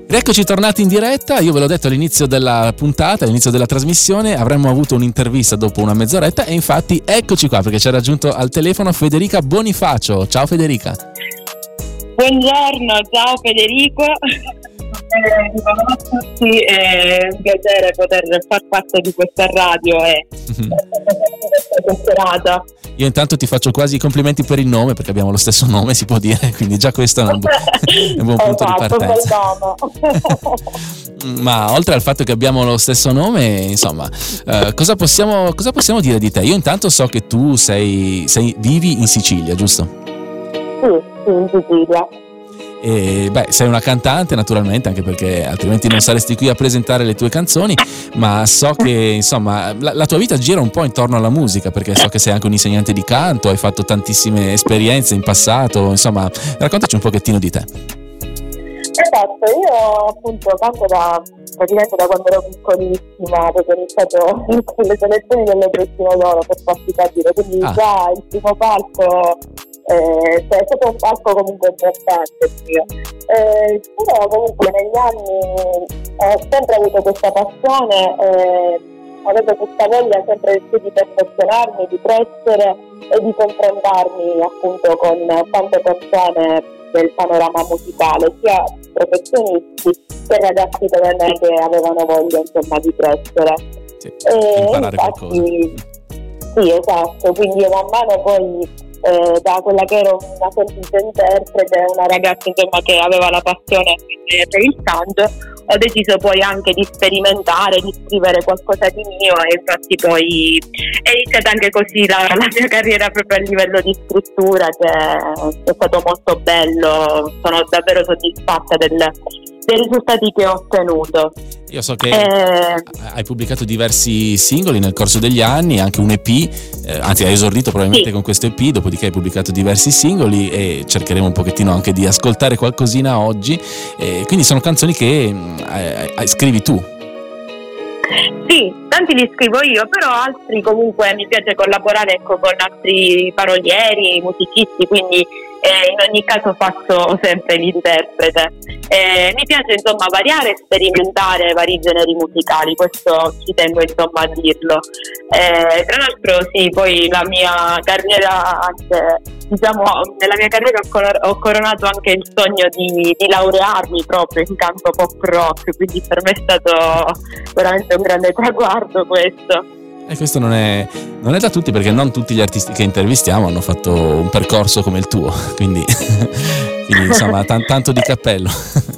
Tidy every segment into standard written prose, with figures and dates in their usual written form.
Rieccoci tornati in diretta. Io ve l'ho detto all'inizio della puntata, all'inizio della trasmissione, avremmo avuto un'intervista dopo una mezz'oretta e infatti eccoci qua perché ci ha raggiunto al telefono Federica Bonifacio. Ciao Federica. Buongiorno, ciao Federico. Buongiorno a tutti, è un piacere poter far parte di questa radio e questa serata. Io intanto ti faccio quasi i complimenti per il nome perché abbiamo lo stesso nome, si può dire, quindi già questo è un buon punto di partenza. Ma oltre al fatto che abbiamo lo stesso nome, insomma, cosa possiamo dire di te? Io intanto so che tu vivi in Sicilia, giusto? Sì, in Sicilia. E sei una cantante naturalmente, anche perché altrimenti non saresti qui a presentare le tue canzoni, ma so che insomma la tua vita gira un po' intorno alla musica, perché so che sei anche un insegnante di canto, hai fatto tantissime esperienze in passato, insomma raccontaci un pochettino di te. Esatto, io appunto canto praticamente da quando ero piccolissima, perché ho iniziato con le selezioni delle Brustino d'Oro, per farti capire, quindi già il primo palco è stato un palco comunque importante mio. Però comunque negli anni ho sempre avuto questa passione, avevo questa voglia sempre di perfezionarmi, di crescere e di confrontarmi appunto con tante persone del panorama musicale, sia professionisti che ragazzi come me che avevano voglia insomma di crescere. Sì, imparare qualcosa. Sì, esatto, quindi io man mano poi da quella che ero una semplice interprete, una ragazza insomma che aveva la passione per il canto, ho deciso poi anche di sperimentare, di scrivere qualcosa di mio e infatti poi è iniziata anche così la mia carriera proprio a livello di scrittura, che è stato molto bello, sono davvero soddisfatta dei risultati che ho ottenuto. Io so che hai pubblicato diversi singoli nel corso degli anni, anche un EP, anzi hai esordito probabilmente con questo EP, dopodiché hai pubblicato diversi singoli e cercheremo un pochettino anche di ascoltare qualcosina oggi, quindi sono canzoni che scrivi tu. Sì, tanti li scrivo io, però altri comunque mi piace collaborare con altri parolieri, musicisti, quindi in ogni caso faccio sempre l'interprete. Mi piace insomma variare e sperimentare vari generi musicali, questo ci tengo insomma a dirlo. Tra l'altro sì, poi la mia carriera anche, diciamo, nella mia carriera ho coronato anche il sogno di laurearmi proprio in canto pop rock, quindi per me è stato veramente un grande traguardo questo. E questo non è da tutti, perché non tutti gli artisti che intervistiamo hanno fatto un percorso come il tuo, quindi insomma tanto di cappello.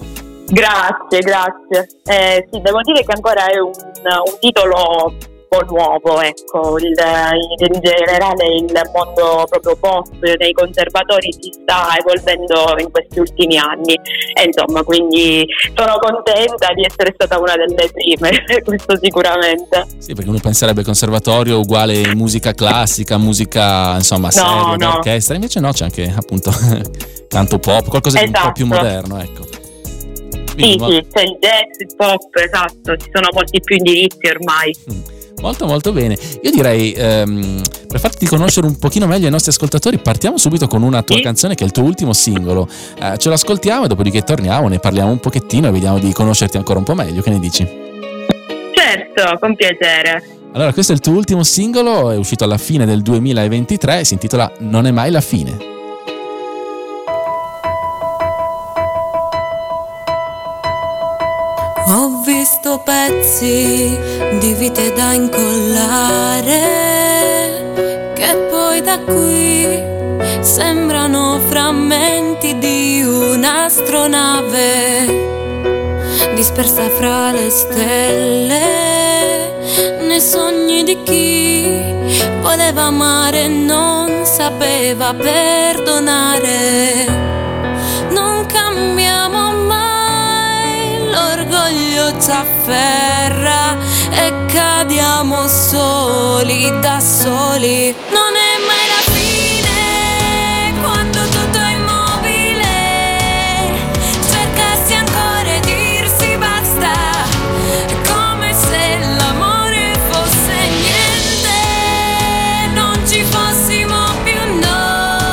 Grazie. Sì, devo dire che ancora è un titolo un po' nuovo, ecco, in generale il mondo proprio pop nei conservatori si sta evolvendo in questi ultimi anni e insomma quindi sono contenta di essere stata una delle prime, questo sicuramente. Sì, perché uno penserebbe conservatorio uguale musica classica, musica insomma seria, d'orchestra, invece no, c'è anche appunto canto pop, qualcosa di un po' più moderno, ecco. Sì, c'è il jazz, il pop, esatto, ci sono molti più indirizzi ormai. Molto molto bene. Io direi, per farti conoscere un pochino meglio ai nostri ascoltatori, partiamo subito con una tua canzone che è il tuo ultimo singolo. Ce lo ascoltiamo e dopodiché torniamo, ne parliamo un pochettino e vediamo di conoscerti ancora un po' meglio. Che ne dici? Certo, con piacere. Allora, questo è il tuo ultimo singolo, è uscito alla fine del 2023 e si intitola Non è mai la fine. Ho visto pezzi di vite da incollare, che poi da qui sembrano frammenti di un'astronave dispersa fra le stelle, nei sogni di chi voleva amare e non sapeva perdonare. Non cambiamo mai, l'orgoglio ci afferra e cadiamo soli da soli. Non è mai la fine quando tutto è immobile, cercarsi ancora e dirsi basta, è come se l'amore fosse niente, non ci fossimo più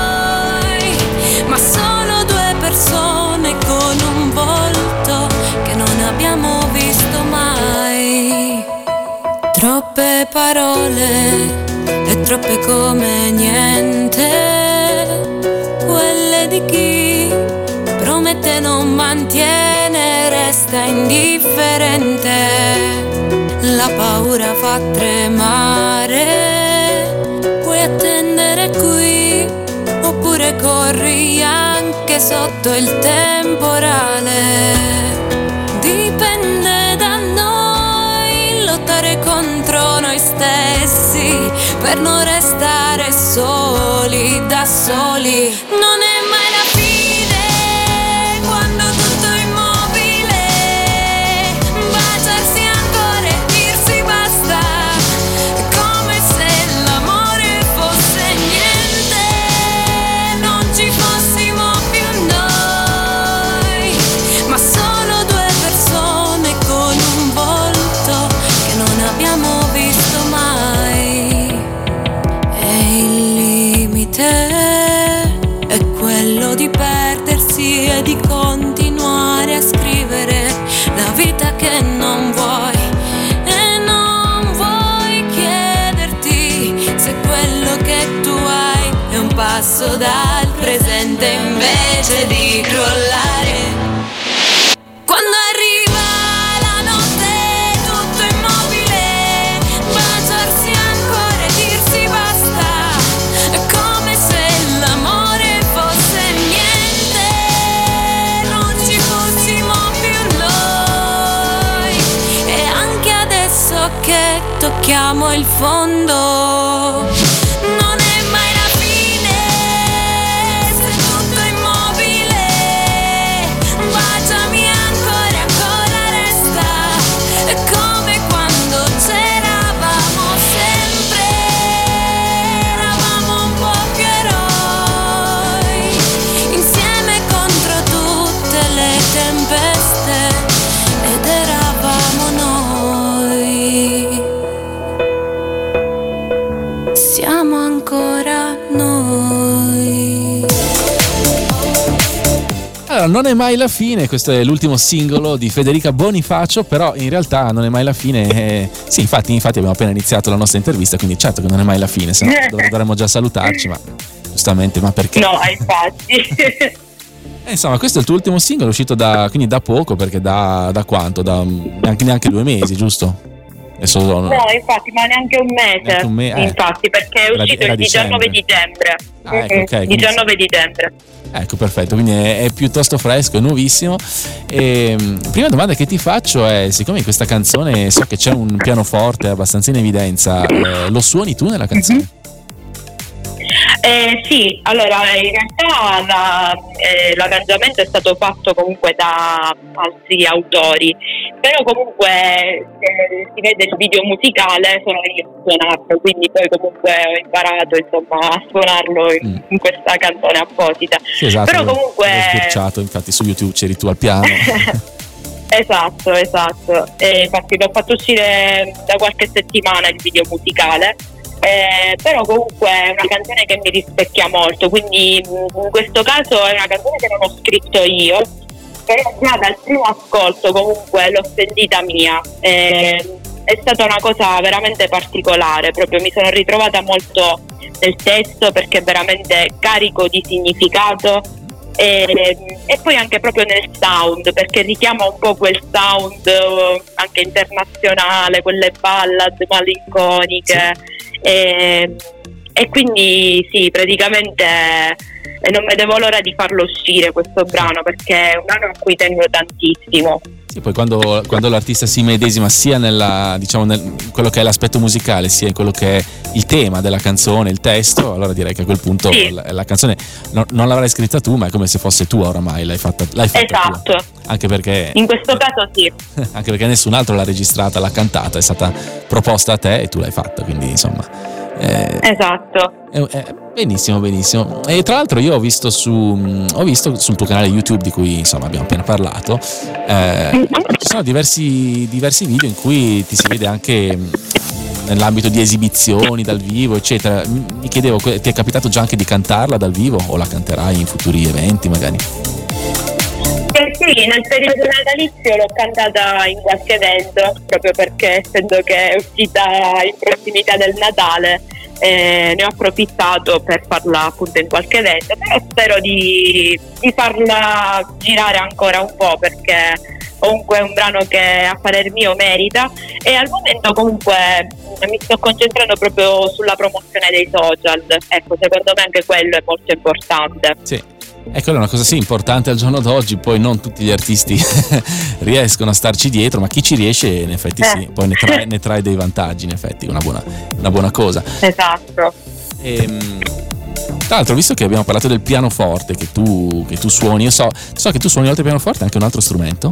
noi, ma solo due persone con un volto che parole e troppe come niente, quelle di chi promette non mantiene, resta indifferente. La paura fa tremare, puoi attendere qui oppure corri anche sotto il temporale. Dipende da noi lottare contro noi stessi per non restare soli, da soli. Non è mai la fine quando tutto è immobile, baciarsi ancora e dirsi basta, è come se l'amore fosse niente, non ci fossimo più noi, ma solo due persone con un volto che non abbiamo visto mai. E il limite è quello di perdersi e di continuare a scrivere la vita che non vuoi, e non vuoi chiederti se quello che tu hai è un passo dal presente invece di crollare. Quando arriva la notte tutto immobile, baciarsi ancora e dirsi basta, è come se l'amore fosse niente, non ci fossimo più noi. E anche adesso che tocchiamo il fondo, non è mai la fine se tutto è immobile, baciami ancora, ancora resta, è come quando c'eravamo sempre, eravamo un po' più eroi, insieme contro tutte le tempeste, ed eravamo noi. Siamo ancora noi. Allora, non è mai la fine, questo è l'ultimo singolo di Federica Bonifacio, però in realtà non è mai la fine. Sì, infatti abbiamo appena iniziato la nostra intervista, quindi certo che non è mai la fine, se no dovremmo già salutarci, ma giustamente, ma perché? No, infatti. Insomma, questo è il tuo ultimo singolo, uscito quindi da poco, perché da quanto? Neanche 2 mesi, giusto? Adesso No, infatti, ma neanche un mese. Infatti, perché è uscito il 19 dicembre. Ecco, ok. 19 dicembre. Ecco, perfetto, quindi è piuttosto fresco, è nuovissimo. E prima domanda che ti faccio è, siccome in questa canzone so che c'è un pianoforte abbastanza in evidenza, lo suoni tu nella canzone? Sì, allora in realtà l'arrangiamento è stato fatto comunque da altri autori, però comunque si vede il video musicale, sono io a suonarlo, quindi poi comunque ho imparato insomma a suonarlo in questa canzone apposita. Sì, esatto, però comunque l'ho sbirciato, infatti su YouTube c'eri tu al piano. Esatto, infatti l'ho fatto uscire da qualche settimana il video musicale. Però comunque è una canzone che mi rispecchia molto, quindi in questo caso è una canzone che non ho scritto io, però già dal primo ascolto comunque l'ho sentita mia. È stata una cosa veramente particolare, proprio mi sono ritrovata molto nel testo perché è veramente carico di significato, e poi anche proprio nel sound, perché richiama un po' quel sound anche internazionale, quelle ballad malinconiche. Sì. E quindi sì, praticamente non vedevo l'ora di farlo uscire questo brano, perché è un anno a cui tengo tantissimo. Sì, poi quando l'artista si medesima sia nel quello che è l'aspetto musicale, sia in quello che è il tema della canzone, il testo, allora direi che a quel punto sì, la canzone non l'avrai scritta tu, ma è come se fosse tua oramai, l'hai fatta esatto. Tua. Anche perché in questo caso sì. Anche perché nessun altro l'ha registrata, l'ha cantata, è stata proposta a te e tu l'hai fatta, quindi insomma esatto. Benissimo. E tra l'altro io ho visto sul tuo canale YouTube, di cui insomma abbiamo appena parlato, ci sono diversi video in cui ti si vede anche nell'ambito di esibizioni dal vivo, eccetera. Mi chiedevo, ti è capitato già anche di cantarla dal vivo o la canterai in futuri eventi magari? Sì, Sì, nel periodo natalizio l'ho cantata in qualche evento, proprio perché essendo che è uscita in prossimità del Natale, ne ho approfittato per farla appunto in qualche evento, però spero di farla girare ancora un po', perché comunque è un brano che a parer mio merita, e al momento comunque mi sto concentrando proprio sulla promozione dei social. Ecco, secondo me anche quello è molto importante. Sì. Ecco, è una cosa sì importante al giorno d'oggi, poi non tutti gli artisti riescono a starci dietro, ma chi ci riesce in effetti sì, poi ne trae dei vantaggi, in effetti, una buona cosa. Esatto. Tra l'altro, visto che abbiamo parlato del pianoforte che tu suoni, io so che tu suoni oltre al pianoforte anche un altro strumento.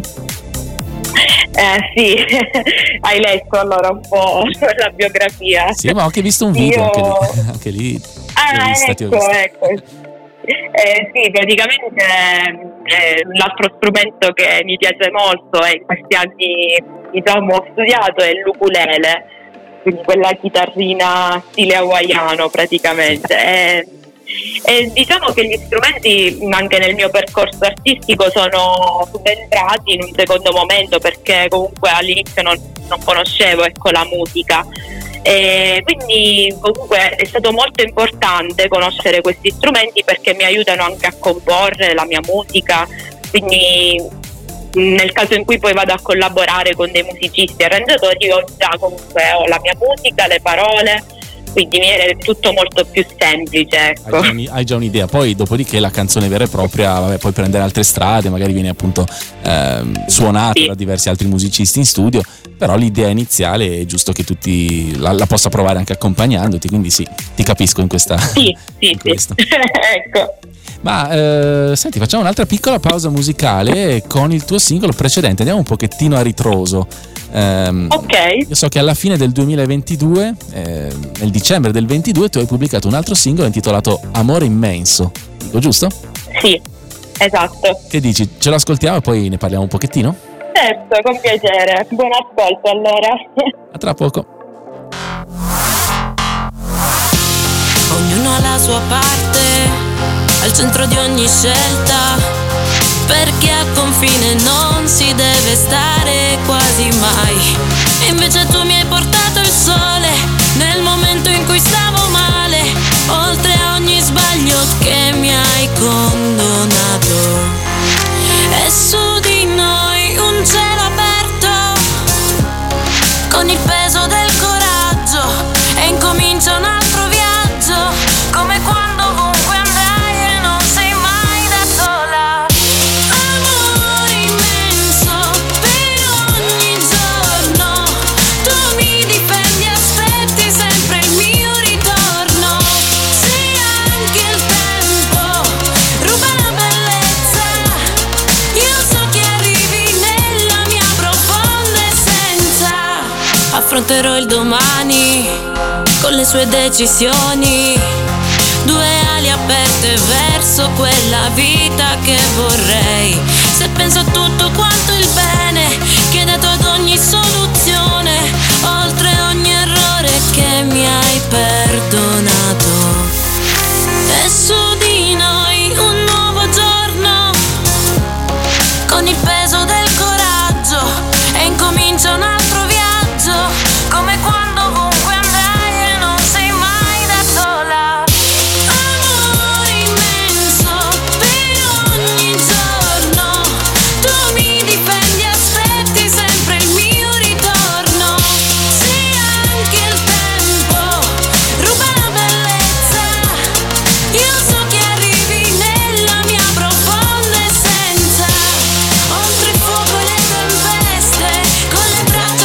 Sì, hai letto allora un po' la biografia. Sì, ma ho anche visto un video, anche lì. Ecco. Sì, praticamente l'altro strumento che mi piace molto e in questi anni ho studiato è l'ukulele, quindi quella chitarrina stile hawaiano praticamente. E diciamo che gli strumenti anche nel mio percorso artistico sono subentrati in un secondo momento, perché comunque all'inizio non conoscevo la musica. E quindi comunque è stato molto importante conoscere questi strumenti, perché mi aiutano anche a comporre la mia musica, quindi nel caso in cui poi vado a collaborare con dei musicisti e arrangiatori io già comunque ho la mia musica, le parole, quindi mi è tutto molto più semplice, ecco. Hai già un'idea, poi dopodiché la canzone vera e propria puoi prendere altre strade, magari viene appunto suonata da diversi altri musicisti in studio, però l'idea iniziale è giusto che tutti la possa provare anche accompagnandoti, quindi sì, ti capisco in questa in questo. Ecco. Ma senti, facciamo un'altra piccola pausa musicale con il tuo singolo precedente, andiamo un pochettino a ritroso. Ok. Io so che alla fine del 2022, nel dicembre del 22, tu hai pubblicato un altro singolo intitolato Amore Immenso, dico giusto? Sì, esatto. Che dici? Ce lo ascoltiamo e poi ne parliamo un pochettino? Certo, con piacere. Buon ascolto allora. A tra poco. Ognuno ha la sua parte, al centro di ogni scelta, perché a confine non si deve stare quasi mai. E invece tu mi hai portato il sole nel momento in cui stavo male, oltre a ogni sbaglio che mi hai condonato. E su di noi un cielo aperto, con il peso del coraggio, e incomincia un altro viaggio, come quando ovunque andai e non sei mai da sola. Amore immenso per ogni giorno, tu mi difendi, aspetti sempre il mio ritorno. Se anche il tempo ruba la bellezza, io so che arrivi nella mia profonda essenza. Affronterò il domani con le sue decisioni, due ali aperte verso quella vita che vorrei. Se penso a tutto quanto il bene che hai dato ad ogni soluzione, oltre ogni errore che mi hai perdonato. E su di noi un nuovo giorno, con il peso del coraggio, e incomincia un altro viaggio, come quando ovunque andrai e non sei mai da sola. Amore immenso per ogni giorno, tu mi difendi, aspetti sempre il mio ritorno. Se anche il tempo ruba la bellezza, io so che arrivi nella mia profonda essenza. Oltre il fuoco e le tempeste, con le braccia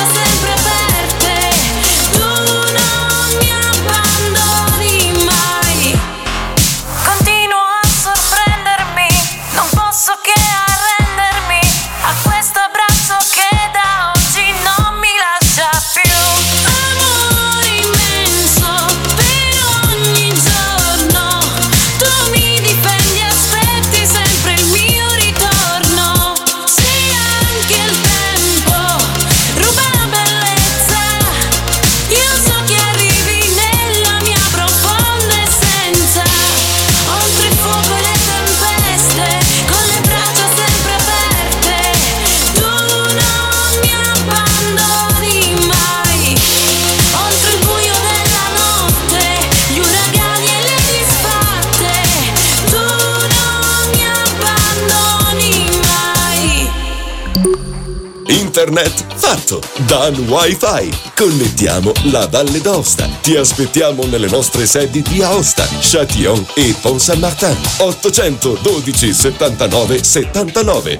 Internet fatto! Dan Wi-Fi. Connettiamo la Valle d'Aosta. Ti aspettiamo nelle nostre sedi di Aosta, Châtillon e Pont-Saint-Martin. 812 79 79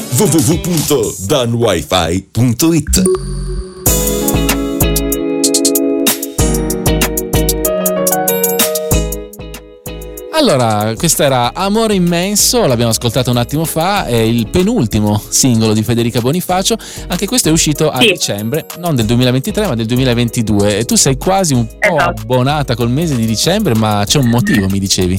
www.danwifi.it. Allora, questo era Amore Immenso, l'abbiamo ascoltato un attimo fa, è il penultimo singolo di Federica Bonifacio, anche questo è uscito a dicembre, non del 2023 ma del 2022, e tu sei quasi un po' abbonata col mese di dicembre, ma c'è un motivo, mi dicevi?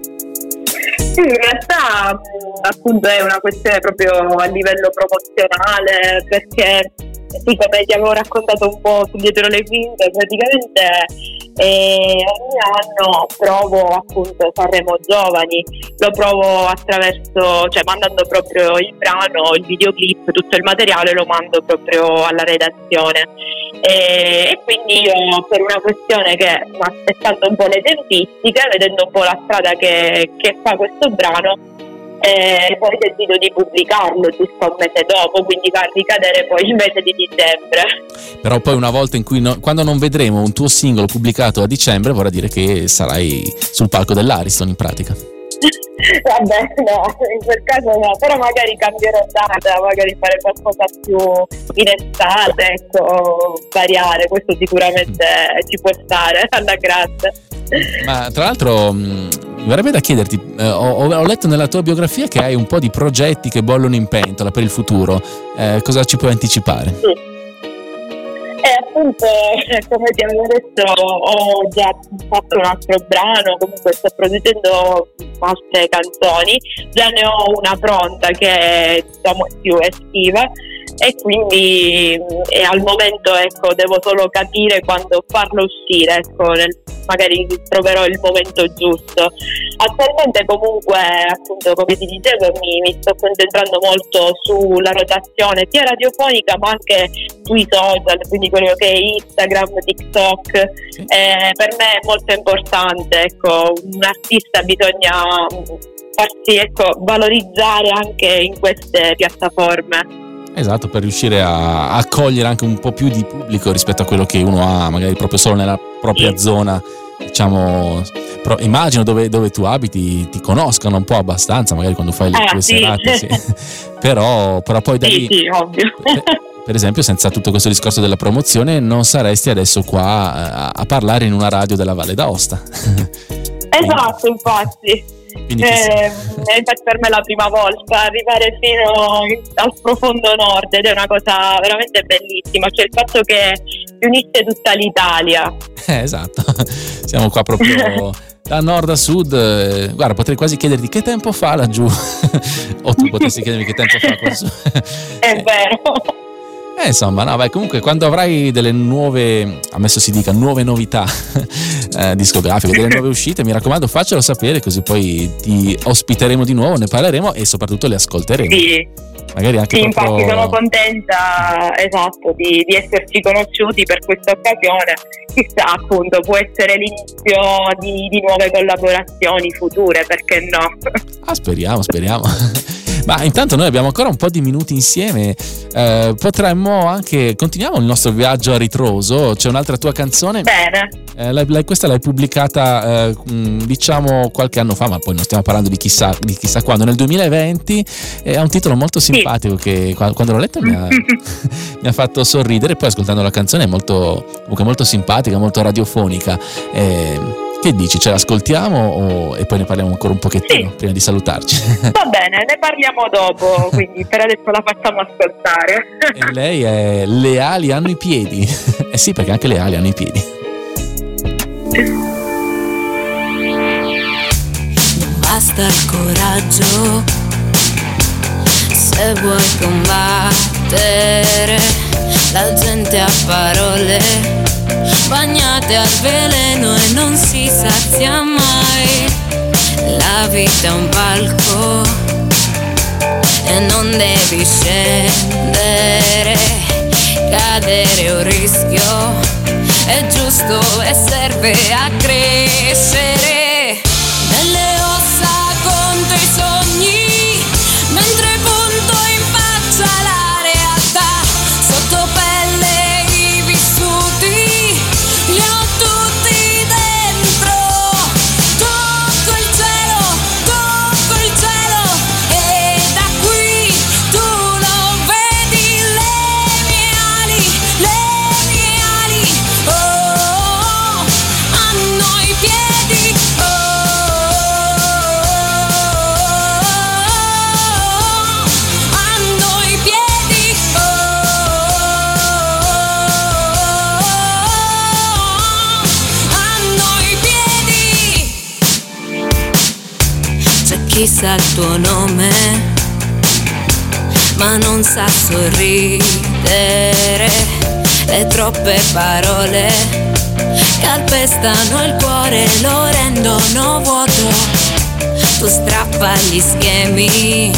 Sì, in realtà appunto è una questione proprio a livello promozionale, perché sì, come ti avevo raccontato un po' su dietro le quinte, praticamente ogni anno provo appunto Sanremo Giovani, lo provo attraverso, cioè mandando proprio il brano, il videoclip, tutto il materiale lo mando proprio alla redazione, e quindi io, per una questione che, aspettando un po' le tempistiche, vedendo un po' la strada che fa questo brano, poi decido di pubblicarlo giusto un mese dopo, quindi va a ricadere poi il mese di dicembre. Però poi una volta in cui quando non vedremo un tuo singolo pubblicato a dicembre, vorrà dire che sarai sul palco dell'Ariston in pratica. Vabbè, no, in quel caso no, però magari cambierò data, magari fare qualcosa più in estate, ecco, variare, questo sicuramente ci può stare, alla grazie. Ma tra l'altro mi verrebbe da chiederti, ho letto nella tua biografia che hai un po' di progetti che bollono in pentola per il futuro, cosa ci puoi anticipare? Sì. Appunto, come ti avevo detto, ho già fatto un altro brano, comunque sto producendo altre canzoni, già ne ho una pronta che è, diciamo, più estiva, e quindi al momento, ecco, devo solo capire quando farlo uscire, ecco, magari troverò il momento giusto. Attualmente comunque, appunto, come ti dicevo, mi sto concentrando molto sulla rotazione sia radiofonica ma anche sui social, quindi quello che è Instagram, TikTok. Per me è molto importante, ecco, un artista bisogna farsi, ecco, valorizzare anche in queste piattaforme. Esatto, per riuscire a accogliere anche un po' più di pubblico rispetto a quello che uno ha magari proprio solo nella propria zona, diciamo. Immagino dove tu abiti ti conoscano un po' abbastanza, magari quando fai le tue serate, sì. però poi da lì, sì, ovvio. Per esempio, senza tutto questo discorso della promozione non saresti adesso qua a parlare in una radio della Valle d'Aosta. Esatto, infatti. Infatti per me è la prima volta arrivare fino al profondo nord, ed è una cosa veramente bellissima, cioè il fatto che unisce tutta l'Italia. Esatto, siamo qua proprio da nord a sud. Guarda, potrei quasi chiederti che tempo fa laggiù o tu potessi chiedermi che tempo fa qua su. È vero. Insomma, no, vai, comunque quando avrai delle nuove, ammesso si dica, nuove novità discografiche, delle nuove uscite, mi raccomando faccelo sapere, così poi ti ospiteremo di nuovo, ne parleremo e soprattutto le ascolteremo. Sì, magari anche sì, proprio... infatti sono contenta, esatto, di esserci conosciuti per questa occasione. Chissà, appunto, può essere l'inizio di nuove collaborazioni future, perché no? Speriamo. Ma intanto noi abbiamo ancora un po' di minuti insieme, potremmo anche, continuiamo il nostro viaggio a ritroso. C'è un'altra tua canzone. Bene. Questa l'hai pubblicata diciamo qualche anno fa, ma poi non stiamo parlando di chissà quando, nel 2020. Ha un titolo molto simpatico, sì, che quando l'ho letto mi ha fatto sorridere. Poi ascoltando la canzone è comunque molto simpatica, molto radiofonica. Che dici? Ce l'ascoltiamo e poi ne parliamo ancora un pochettino prima di salutarci? Va bene, ne parliamo dopo, quindi per adesso la facciamo ascoltare. E lei è Le ali hanno i piedi. Sì, perché anche le ali hanno i piedi. Non basta il coraggio se vuoi combattere. La gente ha parole bagnate al veleno e non si sazia mai. La vita è un palco e non devi scendere. Cadere è un rischio, è giusto e serve a crescere. Nelle ossa conto i sogni, mentre punto in faccia la realtà. chi sa il tuo nome, ma non sa sorridere. Le troppe parole calpestano il cuore, lo rendono vuoto. Tu strappa gli schemi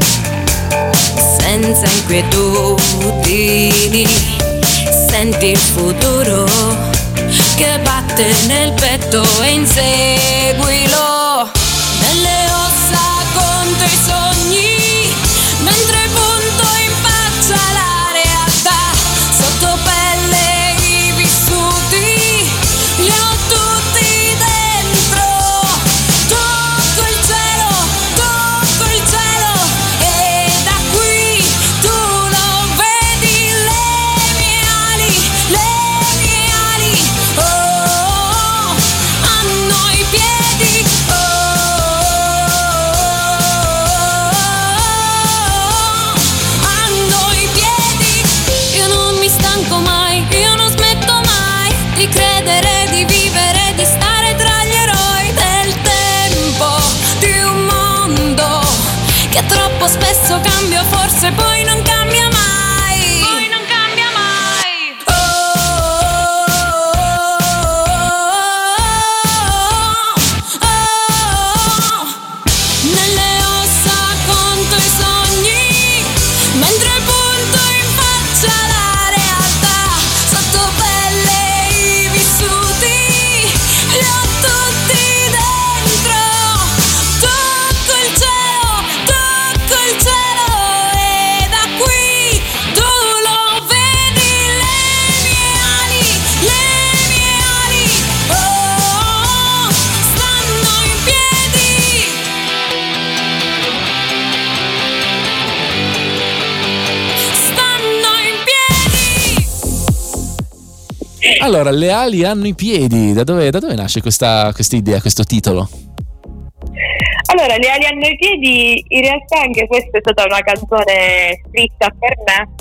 senza inquietudini, senti il futuro che batte nel petto e inseguilo. Nelle ossa conto i sogni, mentre punto in faccia la realtà. Sotto pelle i vissuti, li ho tutti dentro. Tocco il cielo e da qui tu lo vedi. Le mie ali, oh, hanno i piedi, hanno i piedi. Io non mi stanco mai, io non smetto mai di credere, di vivere, di stare tra gli eroi del tempo, di un mondo che troppo spesso cambia, forse poi non cambia mai. Poi non cambia mai. Nelle ossa conto i sogni, mentre punto in faccia la realtà. Sotto pelle i vissuti, li ho tutti dentro. Tocco il cielo e da qui tu lo vedi. Le mie ali, oh, stanno in piedi. Stanno in piedi. Allora, le ali hanno i piedi. Da dove nasce questa idea, questo titolo? Allora, Le ali hanno i piedi, in realtà anche questa è stata una canzone scritta per me,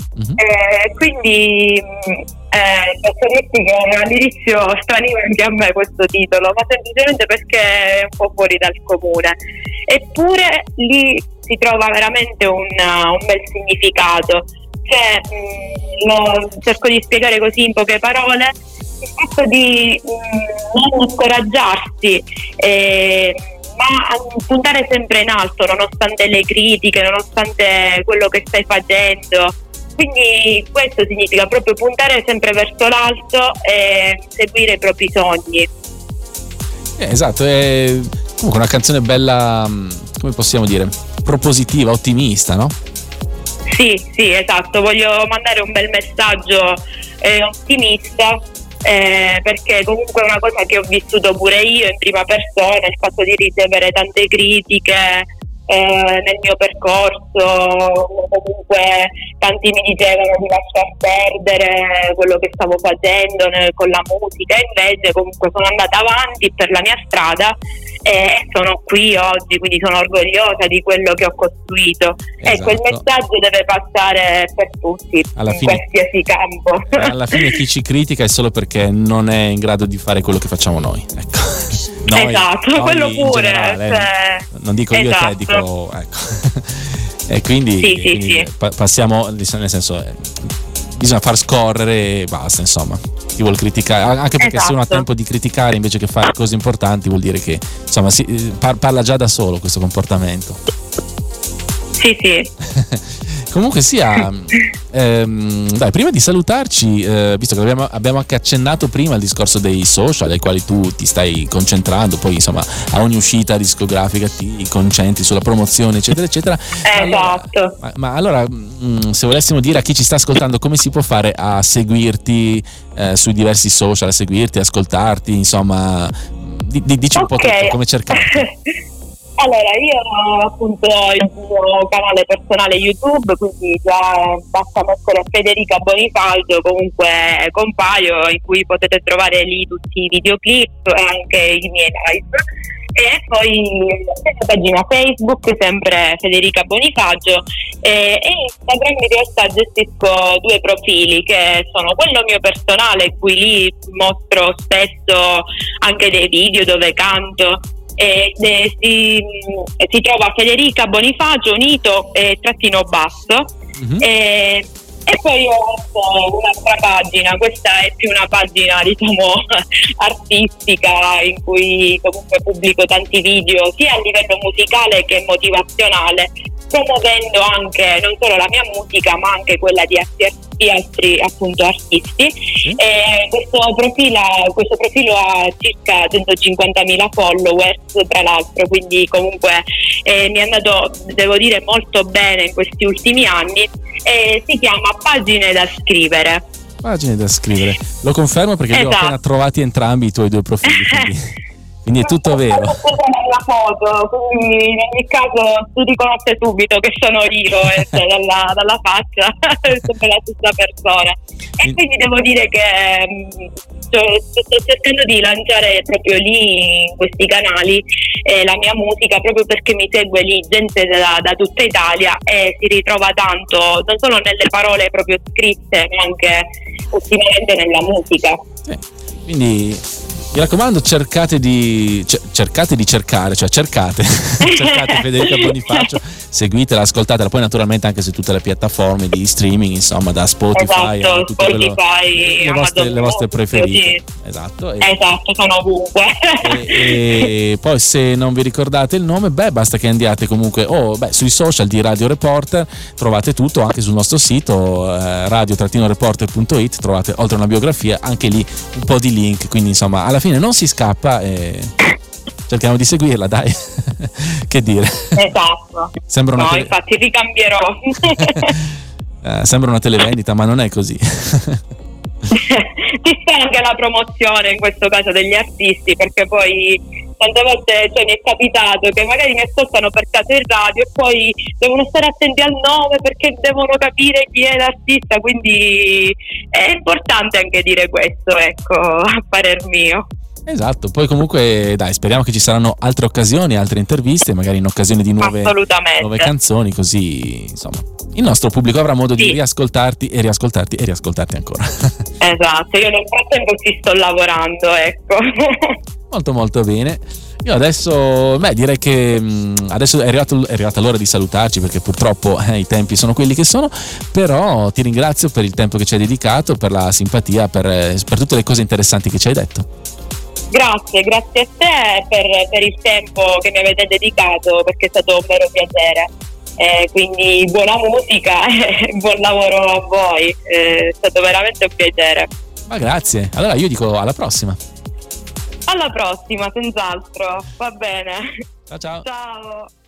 quindi posso dirti che all'inizio straniva anche a me questo titolo, ma semplicemente perché è un po' fuori dal comune. Eppure lì si trova veramente un bel significato. Cioè, lo cerco di spiegare così in poche parole, il fatto di non scoraggiarsi, ma puntare sempre in alto nonostante le critiche, nonostante quello che stai facendo. Quindi questo significa proprio puntare sempre verso l'alto e seguire i propri sogni. Esatto, è comunque una canzone bella, come possiamo dire, propositiva, ottimista, no? Sì, esatto, voglio mandare un bel messaggio ottimista, perché comunque è una cosa che ho vissuto pure io in prima persona, il fatto di ricevere tante critiche nel mio percorso. Comunque tanti mi dicevano di lasciar perdere quello che stavo facendo con la musica, invece comunque sono andata avanti per la mia strada e sono qui oggi, quindi sono orgogliosa di quello che ho costruito. Esatto. Ecco, il messaggio deve passare per tutti, Alla in fine, qualsiasi campo. alla fine chi ci critica è solo perché non è in grado di fare quello che facciamo noi, ecco. Noi, Esatto, quello in pure, generale, cioè, non dico io e te, esatto. dico, ecco. E quindi, Sì. passiamo, nel senso, bisogna far scorrere e basta, insomma. Chi vuol criticare, anche perché se uno ha Esatto. tempo di criticare invece che fare cose importanti, vuol dire che insomma parla già da solo questo comportamento. Sì. Comunque sia, dai, prima di salutarci, visto che abbiamo anche accennato prima il discorso dei social ai quali tu ti stai concentrando, poi insomma a ogni uscita discografica ti concentri sulla promozione, eccetera eccetera. Esatto. Ma allora, se volessimo dire a chi ci sta ascoltando come si può fare a seguirti sui diversi social, a seguirti, ascoltarti, insomma, dici un po' tutto, come cercarti. Allora, io ho appunto il mio canale personale YouTube, quindi già basta mettere Federica Bonifacio, comunque compaio, in cui potete trovare lì tutti i videoclip e anche i miei live. E poi la pagina Facebook, sempre Federica Bonifacio, e Instagram in realtà gestisco due profili, che sono quello mio personale, in cui lì mostro spesso anche dei video dove canto, si trova Federica Bonifacio unito trattino basso. E poi ho un'altra pagina, questa è più una pagina diciamo artistica, in cui comunque pubblico tanti video sia a livello musicale che motivazionale, promuovendo anche non solo la mia musica ma anche quella di altri appunto artisti. Questo profilo ha circa 150.000 followers tra l'altro, quindi comunque mi è andato, devo dire, molto bene in questi ultimi anni. Si chiama Pagine da scrivere. Pagine da scrivere, lo confermo perché li ho appena trovati entrambi i tuoi due profili, quindi è tutto vero. La foto, quindi in ogni caso tu riconosci subito che sono io dalla faccia, sempre la stessa persona. E quindi devo dire che sto cercando di lanciare proprio lì, in questi canali, la mia musica, proprio perché mi segue lì gente da tutta Italia e si ritrova tanto, non solo nelle parole proprio scritte, ma anche ultimamente nella musica. Quindi mi raccomando, cercate Federica Bonifacio, seguitela, ascoltatela, poi naturalmente anche su tutte le piattaforme di streaming, insomma, da Spotify a tutto Spotify, le vostre preferite. Sì. Esatto, sono ovunque. E poi se non vi ricordate il nome, basta che andiate comunque sui social di Radio Reporter, trovate tutto, anche sul nostro sito radio-reporter.it trovate, oltre a una biografia, anche lì un po' di link, quindi insomma alla fine non si scappa e cerchiamo di seguirla, dai. Che dire. Esatto. Infatti ricambierò. Sembra una televendita, ma non è così. Ci sta anche la promozione in questo caso degli artisti, perché poi tante volte mi è capitato che magari mi ascoltano per caso in radio e poi devono stare attenti al nome perché devono capire chi è l'artista, quindi è importante anche dire questo, ecco, a parer mio. Esatto, poi comunque dai, speriamo che ci saranno altre occasioni, altre interviste, magari in occasione di nuove canzoni, così insomma il nostro pubblico avrà modo di riascoltarti e riascoltarti ancora. Esatto, io nel frattempo ci sto lavorando, ecco. Molto molto bene. Io adesso direi che adesso è arrivata l'ora di salutarci, perché purtroppo i tempi sono quelli che sono, però ti ringrazio per il tempo che ci hai dedicato, per la simpatia, per tutte le cose interessanti che ci hai detto. Grazie a te per il tempo che mi avete dedicato, perché è stato un vero piacere. Quindi buona musica e buon lavoro a voi, è stato veramente un piacere. Ma grazie, allora io dico alla prossima. Alla prossima, senz'altro, va bene. Ciao. Ciao.